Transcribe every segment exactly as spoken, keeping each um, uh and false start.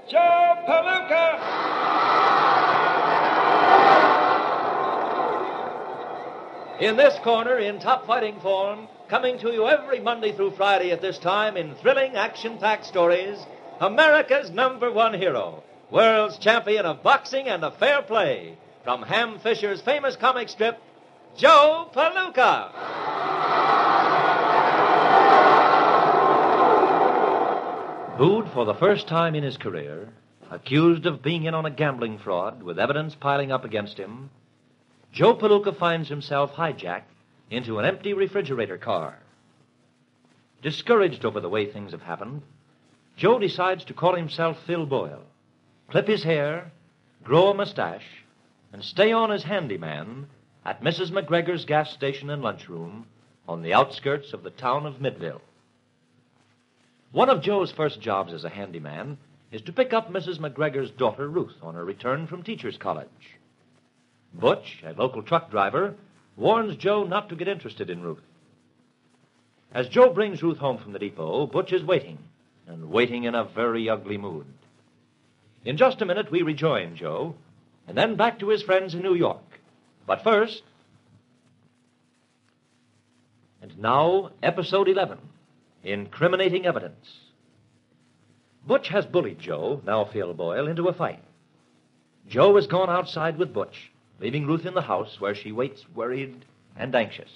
Joe Palooka! In this corner, in top fighting form, coming to you every Monday through Friday at this time in thrilling, action-packed stories, America's number one hero, world's champion of boxing and of fair play, from Ham Fisher's famous comic strip, Joe Palooka. Booed for the first time in his career, accused of being in on a gambling fraud with evidence piling up against him, Joe Palooka finds himself hijacked into an empty refrigerator car. Discouraged over the way things have happened, Joe decides to call himself Phil Boyle, clip his hair, grow a mustache, and stay on as handyman at Missus McGregor's gas station and lunchroom on the outskirts of the town of Midville. One of Joe's first jobs as a handyman is to pick up Missus McGregor's daughter, Ruth, on her return from teacher's college. Butch, a local truck driver, warns Joe not to get interested in Ruth. As Joe brings Ruth home from the depot, Butch is waiting, and waiting in a very ugly mood. In just a minute, we rejoin Joe, and then back to his friends in New York. But first... And now, Episode eleven, Incriminating Evidence. Butch has bullied Joe, now Phil Boyle, into a fight. Joe has gone outside with Butch, leaving Ruth in the house where she waits worried and anxious.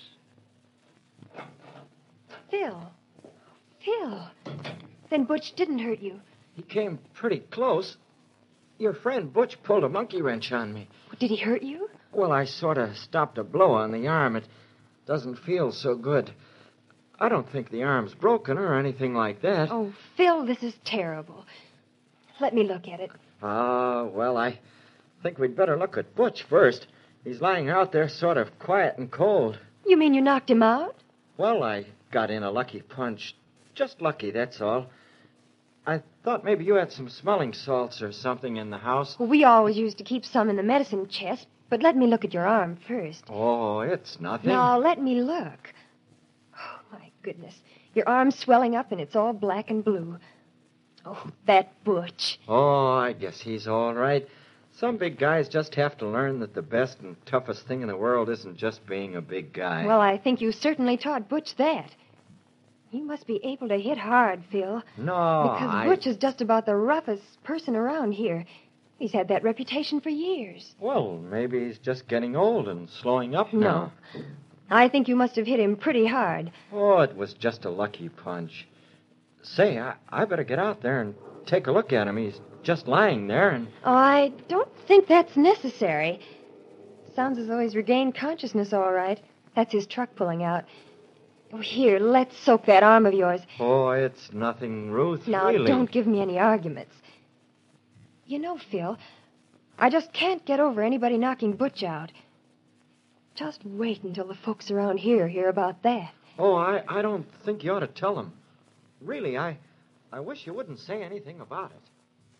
Phil. Phil. Then Butch didn't hurt you. He came pretty close. Your friend Butch pulled a monkey wrench on me. Did he hurt you? Well, I sort of stopped a blow on the arm. It doesn't feel so good. I don't think the arm's broken or anything like that. Oh, Phil, this is terrible. Let me look at it. Ah, uh, well, I think we'd better look at Butch first. He's lying out there sort of quiet and cold. You mean you knocked him out? Well, I got in a lucky punch. Just lucky, that's all. I thought maybe you had some smelling salts or something in the house. Well, we always used to keep some in the medicine chest, but let me look at your arm first. Oh, it's nothing. Now, let me look. Oh, my goodness. Your arm's swelling up, and it's all black and blue. Oh, that Butch. Oh, I guess he's all right. Some big guys just have to learn that the best and toughest thing in the world isn't just being a big guy. Well, I think you certainly taught Butch that. He must be able to hit hard, Phil. No, Because I... Butch is just about the roughest person around here. He's had that reputation for years. Well, maybe he's just getting old and slowing up No. now. I think you must have hit him pretty hard. Oh, it was just a lucky punch. Say, I, I better get out there and take a look at him. He's just lying there and... Oh, I don't think that's necessary. Sounds as though he's regained consciousness all right. That's his truck pulling out. Oh, here, let's soak that arm of yours. Oh, it's nothing, Ruth, Now, really. don't give me any arguments. You know, Phil, I just can't get over anybody knocking Butch out. Just wait until the folks around here hear about that. Oh, I, I don't think you ought to tell them. Really, I, I wish you wouldn't say anything about it.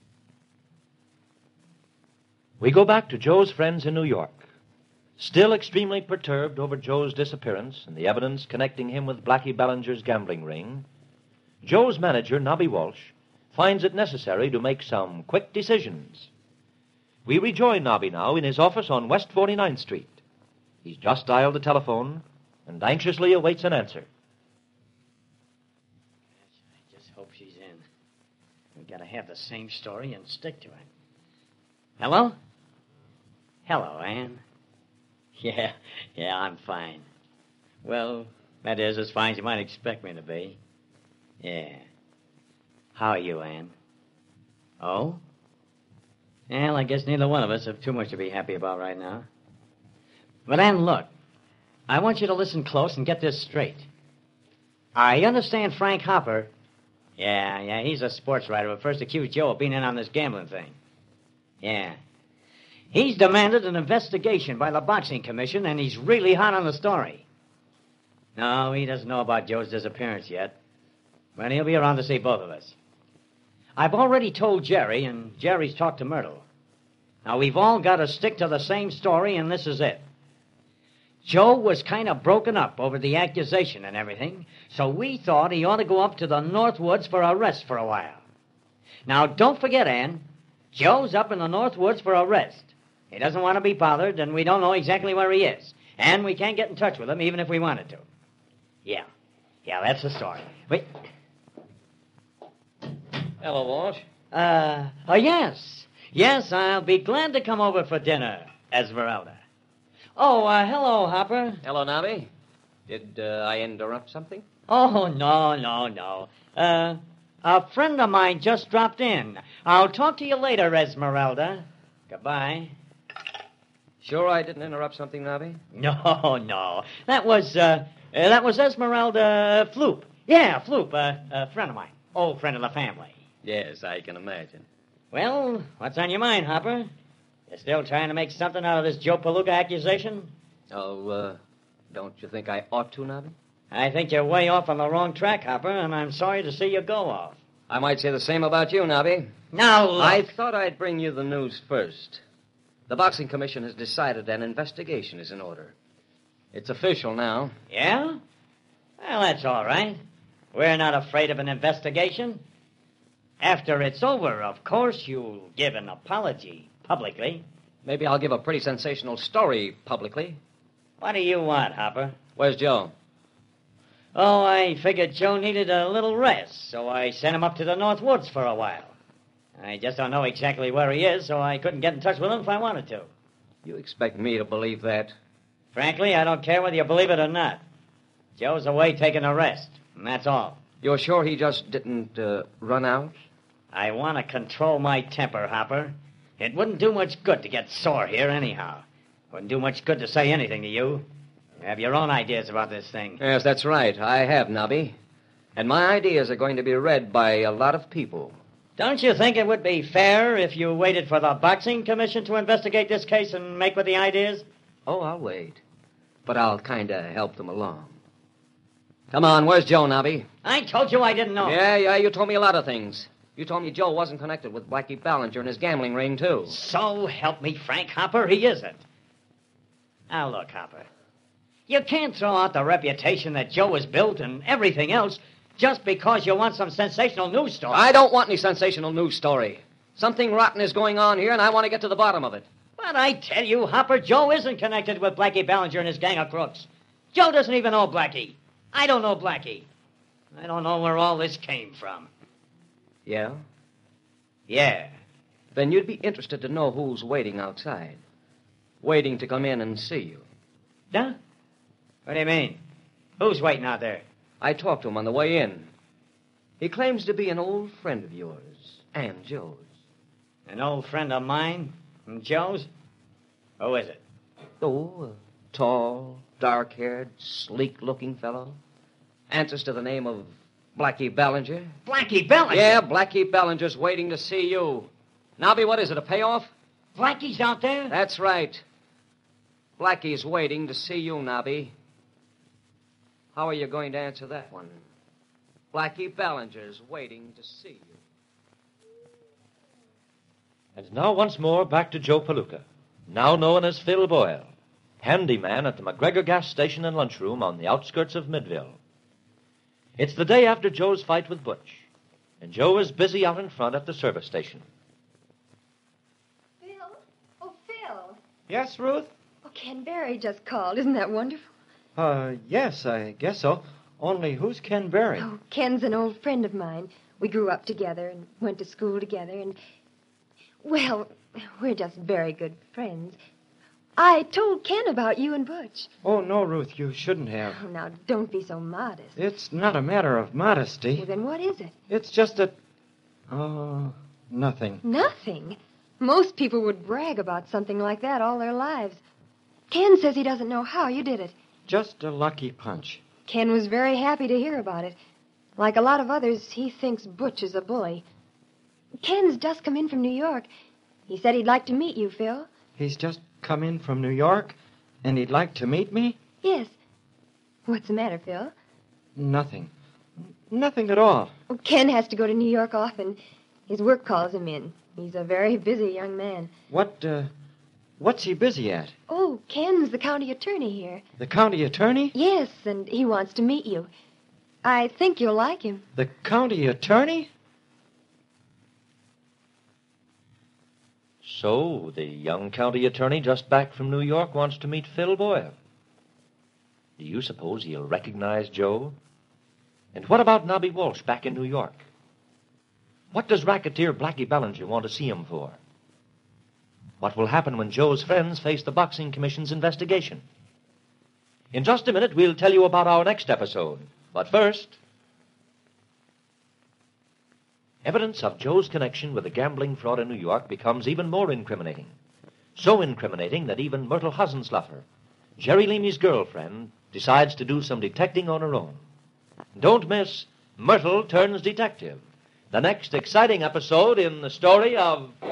We go back to Joe's friends in New York. Still extremely perturbed over Joe's disappearance and the evidence connecting him with Blackie Bellinger's gambling ring, Joe's manager, Nobby Walsh, finds it necessary to make some quick decisions. We rejoin Nobby now in his office on West forty-ninth Street. He's just dialed the telephone and anxiously awaits an answer. I just hope she's in. We've got to have the same story and stick to it. Hello? Hello, Ann. Yeah, yeah, I'm fine. Well, that is as fine as you might expect me to be. Yeah. How are you, Ann? Oh? Well, I guess neither one of us have too much to be happy about right now. But, Ann, look. I want you to listen close and get this straight. I understand Frank Hopper. Yeah, yeah, he's a sports writer who first accused Joe of being in on this gambling thing. Yeah. He's demanded an investigation by the Boxing Commission, and he's really hot on the story. No, he doesn't know about Joe's disappearance yet. But he'll be around to see both of us. I've already told Jerry, and Jerry's talked to Myrtle. Now, we've all got to stick to the same story, and this is it. Joe was kind of broken up over the accusation and everything, so we thought he ought to go up to the North Woods for a rest for a while. Now, don't forget, Ann, Joe's up in the North Woods for a rest. He doesn't want to be bothered, and we don't know exactly where he is. And we can't get in touch with him, even if we wanted to. Yeah. Yeah, that's the story. Wait. Hello, Walsh. Uh, oh, yes. Yes, I'll be glad to come over for dinner, Esmeralda. Oh, uh, hello, Hopper. Hello, Nobby. Did uh, I interrupt something? Oh, no, no, no. Uh, a friend of mine just dropped in. I'll talk to you later, Esmeralda. Goodbye. Sure I didn't interrupt something, Nobby? No, no. That was, uh, uh that was Esmeralda Floop. Yeah, Floop, uh, a friend of mine. Old friend of the family. Yes, I can imagine. Well, what's on your mind, Hopper? You still trying to make something out of this Joe Palooka accusation? Oh, uh, don't you think I ought to, Nobby? I think you're way off on the wrong track, Hopper, and I'm sorry to see you go off. I might say the same about you, Nobby. Now, look. I thought I'd bring you the news first. The Boxing Commission has decided an investigation is in order. It's official now. Yeah? Well, that's all right. We're not afraid of an investigation. After it's over, of course, you'll give an apology publicly. Maybe I'll give a pretty sensational story publicly. What do you want, Hopper? Where's Joe? Oh, I figured Joe needed a little rest, so I sent him up to the North Woods for a while. I just don't know exactly where he is, so I couldn't get in touch with him if I wanted to. You expect me to believe that? Frankly, I don't care whether you believe it or not. Joe's away taking a rest, and that's all. You're sure he just didn't uh, run out? I want to control my temper, Hopper. It wouldn't do much good to get sore here anyhow. Wouldn't do much good to say anything to you. You have your own ideas about this thing. Yes, that's right. I have, Nobby. And my ideas are going to be read by a lot of people. Don't you think it would be fair if you waited for the Boxing Commission to investigate this case and make with the ideas? Oh, I'll wait. But I'll kind of help them along. Come on, where's Joe, Nobby? I told you I didn't know. Yeah, yeah, you told me a lot of things. You told me Joe wasn't connected with Blackie Ballinger and his gambling ring, too. So help me, Frank Hopper, he isn't. Now, look, Hopper. You can't throw out the reputation that Joe has built and everything else just because you want some sensational news story. I don't want any sensational news story. Something rotten is going on here, and I want to get to the bottom of it. But I tell you, Hopper, Joe isn't connected with Blackie Ballinger and his gang of crooks. Joe doesn't even know Blackie. I don't know Blackie. I don't know where all this came from. Yeah? Yeah. Then you'd be interested to know who's waiting outside. Waiting to come in and see you. Huh? What do you mean? Who's waiting out there? I talked to him on the way in. He claims to be an old friend of yours and Joe's. An old friend of mine and Joe's? Who is it? Oh, a tall, dark-haired, sleek-looking fellow. Answers to the name of Blackie Ballinger. Blackie Ballinger? Yeah, Blackie Ballinger's waiting to see you. Nobby, what is it, a payoff? Blackie's out there? That's right. Blackie's waiting to see you, Nobby. How are you going to answer that one? Blackie Ballinger's waiting to see you. And now once more back to Joe Palooka, now known as Phil Boyle, handyman at the McGregor gas station and lunchroom on the outskirts of Midville. It's the day after Joe's fight with Butch, and Joe is busy out in front at the service station. Phil? Oh, Phil. Yes, Ruth? Oh, Ken Barry just called. Isn't that wonderful? Uh, yes, I guess so. Only who's Ken Barry? Oh, Ken's an old friend of mine. We grew up together and went to school together and... Well, we're just very good friends. I told Ken about you and Butch. Oh, no, Ruth, you shouldn't have. Oh, now, don't be so modest. It's not a matter of modesty. Well, then what is it? It's just that... Oh, nothing. Nothing. Most people would brag about something like that all their lives. Ken says he doesn't know how you did it. Just a lucky punch. Ken was very happy to hear about it. Like a lot of others, he thinks Butch is a bully. Ken's just come in from New York. He said he'd like to meet you, Phil. He's just come in from New York, and he'd like to meet me? Yes. What's the matter, Phil? Nothing. Nothing at all. Oh, Ken has to go to New York often. His work calls him in. He's a very busy young man. What, uh, what's he busy at? Oh, Ken's the county attorney here. The county attorney? Yes, and he wants to meet you. I think you'll like him. The county attorney? So, the young county attorney just back from New York wants to meet Phil Boyle. Do you suppose he'll recognize Joe? And what about Nobby Walsh back in New York? What does racketeer Blackie Ballinger want to see him for? What will happen when Joe's friends face the Boxing Commission's investigation? In just a minute, we'll tell you about our next episode. But first, evidence of Joe's connection with the gambling fraud in New York becomes even more incriminating. So incriminating that even Myrtle Hasensluffer, Jerry Leamy's girlfriend, decides to do some detecting on her own. Don't miss Myrtle Turns Detective, the next exciting episode in the story of